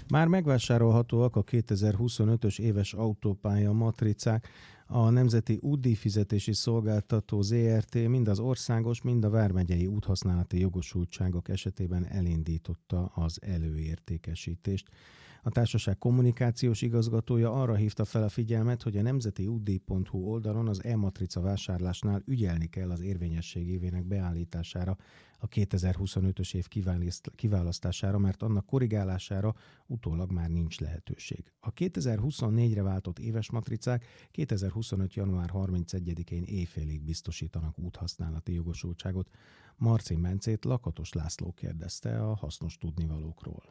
Már megvásárolhatóak a 2025-ös éves autópálya matricák. A Nemzeti Útdíjfizetési Szolgáltató ZRT mind az országos, mind a vármegyei úthasználati jogosultságok esetében elindította az előértékesítést. A társaság kommunikációs igazgatója arra hívta fel a figyelmet, hogy a nemzetiútdíj.hu oldalon az e-matrica vásárlásnál ügyelni kell az érvényesség évének beállítására, a 2025-ös év kiválasztására, mert annak korrigálására utólag már nincs lehetőség. A 2024-re váltott éves matricák 2025. január 31-én éjfélig biztosítanak úthasználati jogosultságot. Marcin Bencét Lakatos László kérdezte a hasznos tudnivalókról.